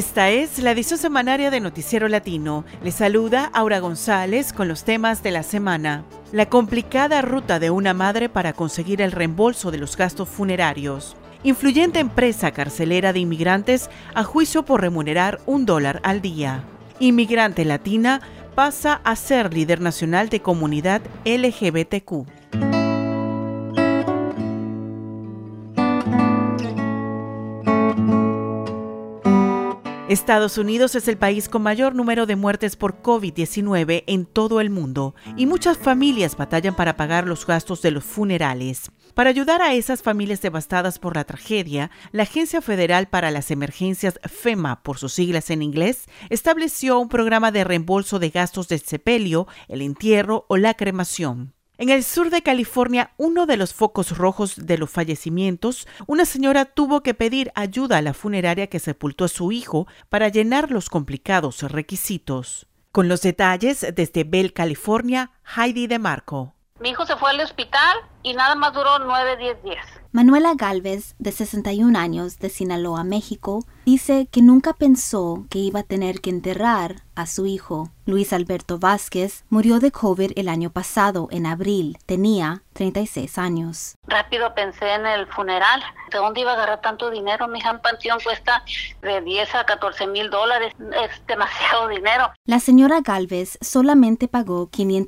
Esta es la edición semanaria de Noticiero Latino. Les saluda Aura González con los temas de la semana. La complicada ruta de una madre para conseguir el reembolso de los gastos funerarios. Influyente empresa carcelera de inmigrantes a juicio por remunerar $1 al día. Inmigrante latina pasa a ser líder nacional de comunidad LGBTQ. Estados Unidos es el país con mayor número de muertes por COVID-19 en todo el mundo y muchas familias batallan para pagar los gastos de los funerales. Para ayudar a esas familias devastadas por la tragedia, la Agencia Federal para las Emergencias, FEMA por sus siglas en inglés, estableció un programa de reembolso de gastos del sepelio, el entierro o la cremación. En el sur de California, uno de los focos rojos de los fallecimientos, una señora tuvo que pedir ayuda a la funeraria que sepultó a su hijo para llenar los complicados requisitos. Con los detalles, desde Bell, California, Heidi DeMarco. Mi hijo se fue al hospital y nada más duró 9-10 días. Manuela Galvez, de 61 años, de Sinaloa, México, dice que nunca pensó que iba a tener que enterrar a su hijo. Luis Alberto Vázquez murió de COVID el año pasado, en abril. Tenía 36 años. Rápido pensé en el funeral. ¿De dónde iba a agarrar tanto dinero? Mi hija en panteón cuesta de $10 a $14,000. Es demasiado dinero. La señora Galvez solamente pagó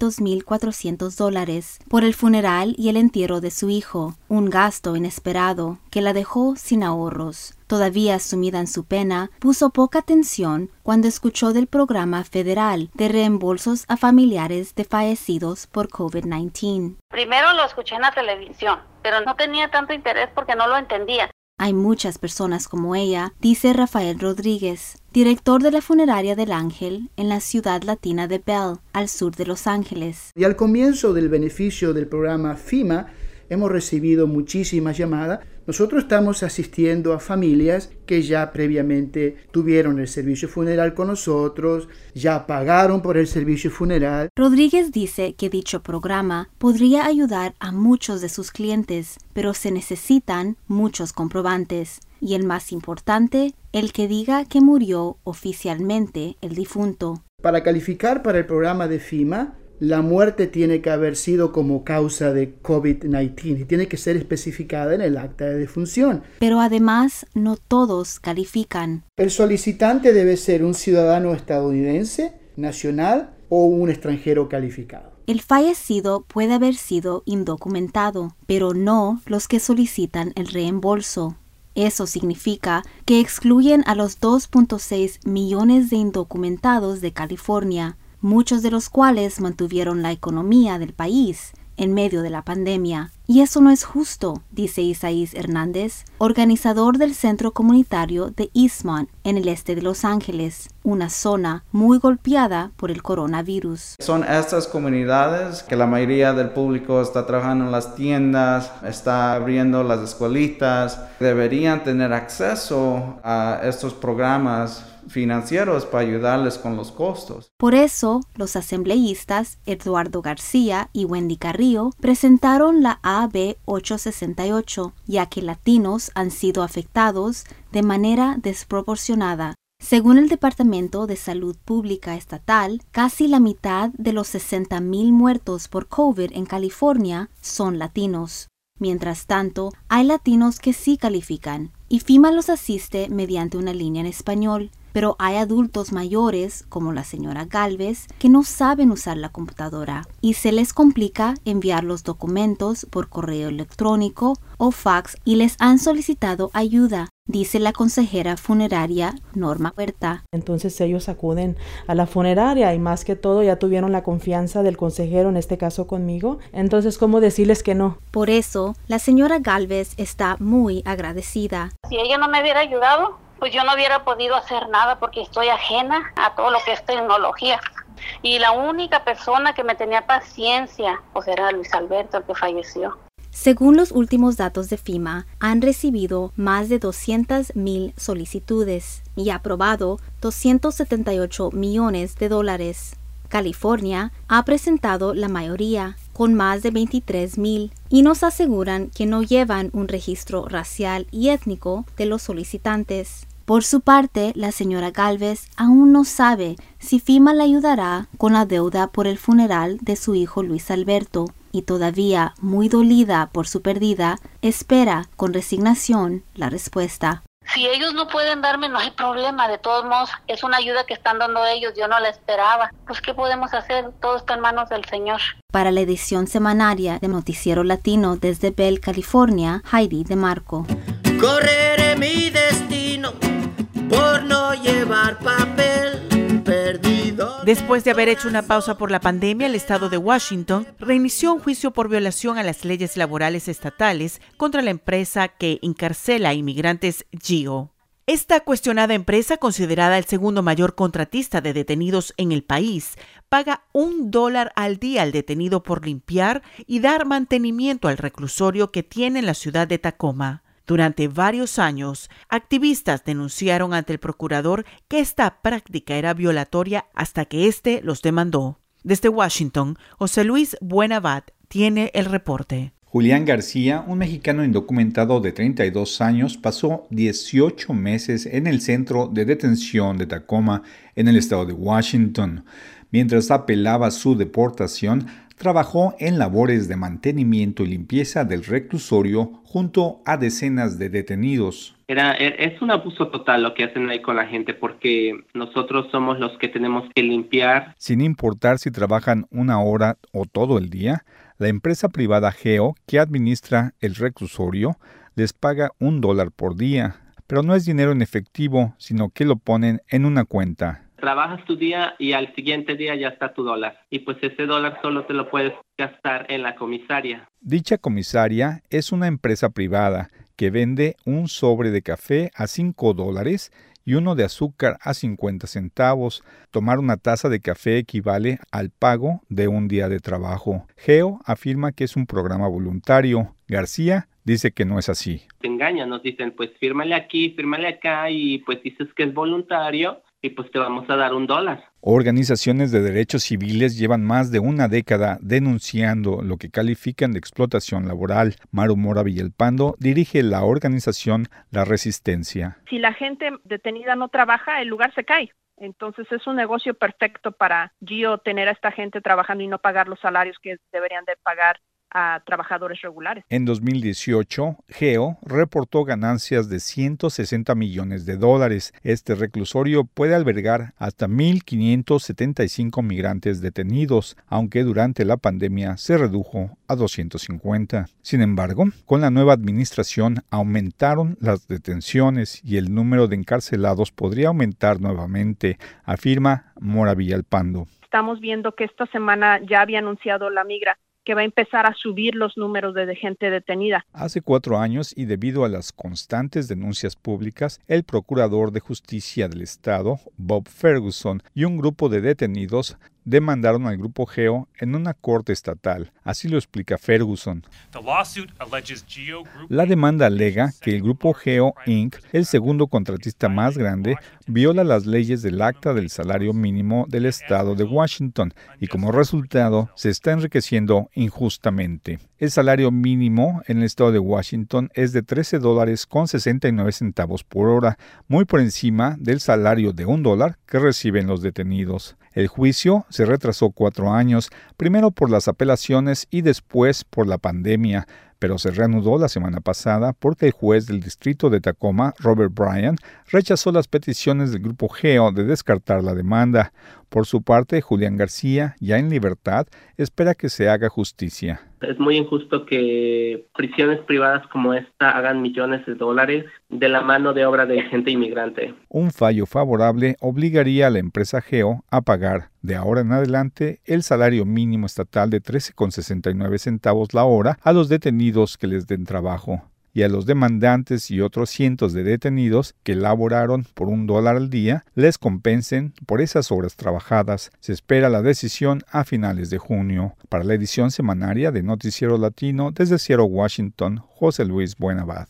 $500,400 por el funeral y el entierro de su hijo, un gasto inesperado que la dejó sin ahorros. Todavía sumida en su pena, puso poca atención cuando escuchó del programa federal de reembolsos a familiares de fallecidos por COVID-19. Primero lo escuché en la televisión, pero no tenía tanto interés porque no lo entendía. Hay muchas personas como ella, dice Rafael Rodríguez, director de la funeraria del Ángel en la ciudad latina de Bell, al sur de Los Ángeles. Y al comienzo del beneficio del programa FEMA, hemos recibido muchísimas llamadas. Nosotros estamos asistiendo a familias que ya previamente tuvieron el servicio funeral con nosotros, ya pagaron por el servicio funeral. Rodríguez dice que dicho programa podría ayudar a muchos de sus clientes, pero se necesitan muchos comprobantes. Y el más importante, el que diga que murió oficialmente el difunto. Para calificar para el programa de FEMA, la muerte tiene que haber sido como causa de COVID-19 y tiene que ser especificada en el acta de defunción. Pero además, no todos califican. El solicitante debe ser un ciudadano estadounidense, nacional o un extranjero calificado. El fallecido puede haber sido indocumentado, pero no los que solicitan el reembolso. Eso significa que excluyen a los 2.6 millones de indocumentados de California, muchos de los cuales mantuvieron la economía del país en medio de la pandemia. Y eso no es justo, dice Isaías Hernández, organizador del centro comunitario de Eastmont, en el este de Los Ángeles, una zona muy golpeada por el coronavirus. Son estas comunidades que la mayoría del público está trabajando en las tiendas, está abriendo las escuelitas, deberían tener acceso a estos programas financieros para ayudarles con los costos. Por eso, los asambleístas Eduardo García y Wendy Carrillo presentaron la AB 868, ya que latinos han sido afectados de manera desproporcionada. Según el Departamento de Salud Pública Estatal, casi la mitad de los 60,000 muertos por COVID en California son latinos. Mientras tanto, hay latinos que sí califican, y FEMA los asiste mediante una línea en español. Pero hay adultos mayores, como la señora Galvez, que no saben usar la computadora y se les complica enviar los documentos por correo electrónico o fax y les han solicitado ayuda, dice la consejera funeraria Norma Huerta. Entonces ellos acuden a la funeraria y más que todo ya tuvieron la confianza del consejero, en este caso conmigo. Entonces, ¿cómo decirles que no? Por eso, la señora Galvez está muy agradecida. Si ella no me hubiera ayudado, pues yo no hubiera podido hacer nada porque estoy ajena a todo lo que es tecnología. Y la única persona que me tenía paciencia, pues era Luis Alberto, el que falleció. Según los últimos datos de FEMA, han recibido más de 200,000 solicitudes y aprobado $278 millones. California ha presentado la mayoría, con más de 23,000, y nos aseguran que no llevan un registro racial y étnico de los solicitantes. Por su parte, la señora Galvez aún no sabe si FEMA le ayudará con la deuda por el funeral de su hijo Luis Alberto y todavía muy dolida por su pérdida, espera con resignación la respuesta. Si ellos no pueden darme, no hay problema. De todos modos, es una ayuda que están dando ellos. Yo no la esperaba. Pues, ¿qué podemos hacer? Todo está en manos del Señor. Para la edición semanaria de Noticiero Latino desde Bell, California, Heidi DeMarco. Correré mi destino por no llevar papel perdido. Después de haber hecho una pausa por la pandemia, el estado de Washington reinició un juicio por violación a las leyes laborales estatales contra la empresa que encarcela a inmigrantes GEO. Esta cuestionada empresa, considerada el segundo mayor contratista de detenidos en el país, paga $1 al día al detenido por limpiar y dar mantenimiento al reclusorio que tiene en la ciudad de Tacoma. Durante varios años, activistas denunciaron ante el procurador que esta práctica era violatoria hasta que éste los demandó. Desde Washington, José Luis Buenabad tiene el reporte. Julián García, un mexicano indocumentado de 32 años, pasó 18 meses en el centro de detención de Tacoma, en el estado de Washington. Mientras apelaba su deportación, trabajó en labores de mantenimiento y limpieza del reclusorio junto a decenas de detenidos. Es un abuso total lo que hacen ahí con la gente, porque nosotros somos los que tenemos que limpiar. Sin importar si trabajan una hora o todo el día, la empresa privada GEO, que administra el reclusorio, les paga $1 por día. Pero no es dinero en efectivo, sino que lo ponen en una cuenta. Trabajas tu día y al siguiente día ya está tu $1. Y pues ese $1 solo te lo puedes gastar en la comisaria. Dicha comisaria es una empresa privada que vende un sobre de café a $5 y uno de azúcar a 50 centavos. Tomar una taza de café equivale al pago de un día de trabajo. GEO afirma que es un programa voluntario. García dice que no es así. Te engañan, nos dicen, pues fírmale aquí, fírmale acá, y pues dices que es voluntario y pues te vamos a dar $1. Organizaciones de derechos civiles llevan más de una década denunciando lo que califican de explotación laboral. Maru Mora Villalpando dirige la organización La Resistencia. Si la gente detenida no trabaja, el lugar se cae. Entonces es un negocio perfecto para GEO tener a esta gente trabajando y no pagar los salarios que deberían de pagar a trabajadores regulares. En 2018, GEO reportó ganancias de $160 millones. Este reclusorio puede albergar hasta 1,575 migrantes detenidos, aunque durante la pandemia se redujo a 250. Sin embargo, con la nueva administración aumentaron las detenciones y el número de encarcelados podría aumentar nuevamente, afirma Mora Villalpando. Estamos viendo que esta semana ya había anunciado la migra que va a empezar a subir los números de gente detenida. Hace 4 años, y debido a las constantes denuncias públicas, el Procurador de Justicia del Estado, Bob Ferguson, y un grupo de detenidos demandaron al grupo GEO en una corte estatal. Así lo explica Ferguson. La demanda alega que el grupo GEO Inc., el segundo contratista más grande, viola las leyes del Acta del Salario Mínimo del Estado de Washington y como resultado se está enriqueciendo injustamente. El salario mínimo en el estado de Washington es de $13.69 por hora, muy por encima del salario de $1 que reciben los detenidos. El juicio se retrasó 4 años, primero por las apelaciones y después por la pandemia, pero se reanudó la semana pasada porque el juez del distrito de Tacoma, Robert Bryan, rechazó las peticiones del grupo GEO de descartar la demanda. Por su parte, Julián García, ya en libertad, espera que se haga justicia. Es muy injusto que prisiones privadas como esta hagan millones de dólares de la mano de obra de gente inmigrante. Un fallo favorable obligaría a la empresa GEO a pagar, de ahora en adelante, el salario mínimo estatal de 13,69 centavos la hora a los detenidos que les den trabajo, y a los demandantes y otros cientos de detenidos que laboraron por $1 al día les compensen por esas horas trabajadas. Se espera la decisión a finales de junio. Para la edición semanaria de Noticiero Latino, desde Seattle, Washington, José Luis Buenabad.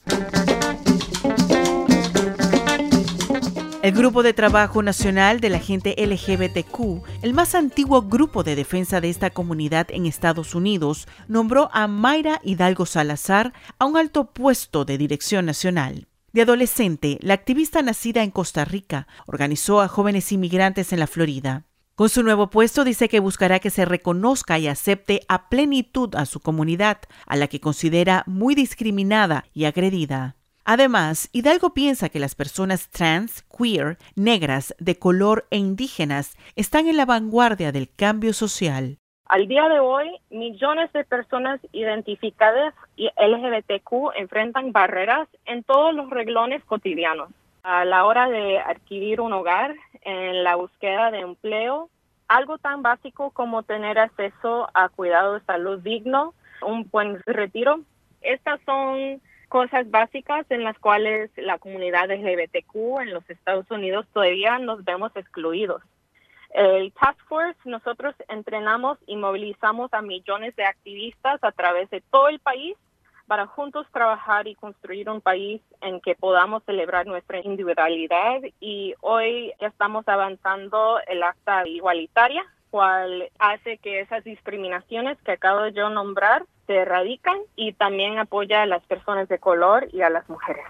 El Grupo de Trabajo Nacional de la Gente LGBTQ, el más antiguo grupo de defensa de esta comunidad en Estados Unidos, nombró a Mayra Hidalgo Salazar a un alto puesto de dirección nacional. De adolescente, la activista nacida en Costa Rica organizó a jóvenes inmigrantes en la Florida. Con su nuevo puesto dice que buscará que se reconozca y acepte a plenitud a su comunidad, a la que considera muy discriminada y agredida. Además, Hidalgo piensa que las personas trans, queer, negras, de color e indígenas están en la vanguardia del cambio social. Al día de hoy, millones de personas identificadas y LGBTQ enfrentan barreras en todos los renglones cotidianos. A la hora de adquirir un hogar, en la búsqueda de empleo, algo tan básico como tener acceso a cuidado de salud digno, un buen retiro. Estas son cosas básicas en las cuales la comunidad LGBTQ en los Estados Unidos todavía nos vemos excluidos. El Task Force, nosotros entrenamos y movilizamos a millones de activistas a través de todo el país para juntos trabajar y construir un país en que podamos celebrar nuestra individualidad. Y hoy ya estamos avanzando el acta igualitaria, cual hace que esas discriminaciones que acabo de yo nombrar se erradican y también apoya a las personas de color y a las mujeres.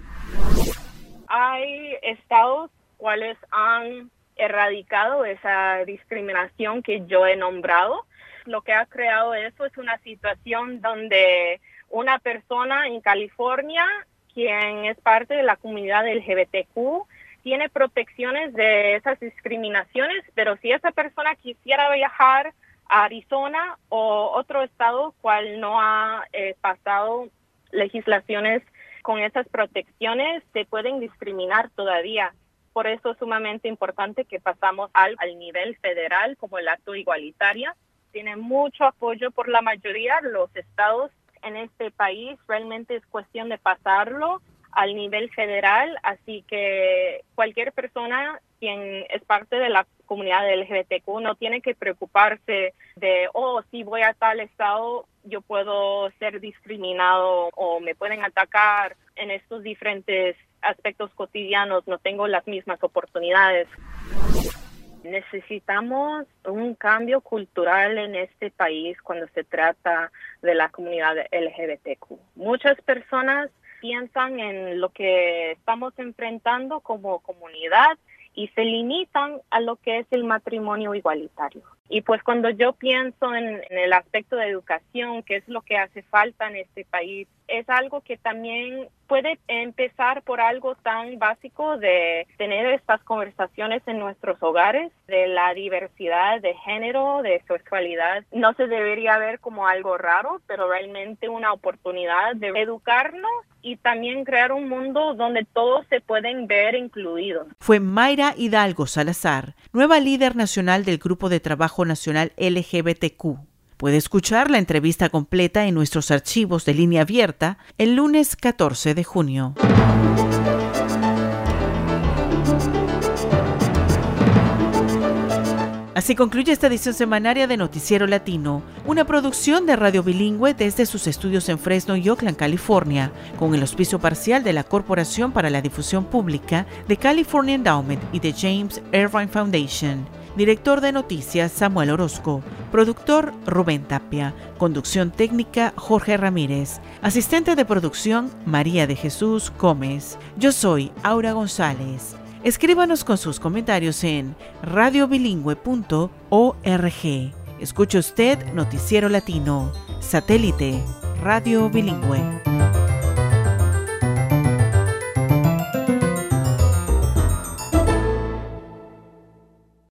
Hay estados cuales han erradicado esa discriminación que yo he nombrado. Lo que ha creado eso es una situación donde una persona en California, quien es parte de la comunidad LGBTQ, tiene protecciones de esas discriminaciones, pero si esa persona quisiera viajar a Arizona o otro estado cual no ha pasado legislaciones con esas protecciones, se pueden discriminar todavía. Por eso es sumamente importante que pasamos al nivel federal como el acto igualitario. Tiene mucho apoyo por la mayoría de los estados en este país. Realmente es cuestión de pasarlo al nivel federal, así que cualquier persona quien es parte de la comunidad LGBTQ no tiene que preocuparse de, si voy a tal estado, yo puedo ser discriminado o me pueden atacar en estos diferentes aspectos cotidianos, no tengo las mismas oportunidades. Necesitamos un cambio cultural en este país cuando se trata de la comunidad LGBTQ. Muchas personas piensan en lo que estamos enfrentando como comunidad y se limitan a lo que es el matrimonio igualitario. Y pues cuando yo pienso en el aspecto de educación, que es lo que hace falta en este país, es algo que también puede empezar por algo tan básico de tener estas conversaciones en nuestros hogares, de la diversidad de género, de sexualidad. No se debería ver como algo raro, pero realmente una oportunidad de educarnos y también crear un mundo donde todos se pueden ver incluidos. Fue Mayra Hidalgo Salazar, nueva líder nacional del Grupo de Trabajo Nacional LGBTQ. Puede escuchar la entrevista completa en nuestros archivos de línea abierta el lunes 14 de junio. Así concluye esta edición semanaria de Noticiero Latino, una producción de Radio Bilingüe desde sus estudios en Fresno y Oakland, California, con el auspicio parcial de la Corporación para la Difusión Pública, de California Endowment y de James Irvine Foundation. Director de Noticias, Samuel Orozco. Productor, Rubén Tapia. Conducción técnica, Jorge Ramírez. Asistente de producción, María de Jesús Gómez. Yo soy Aura González. Escríbanos con sus comentarios en radiobilingüe.org. Escuche usted Noticiero Latino, satélite, Radio Bilingüe.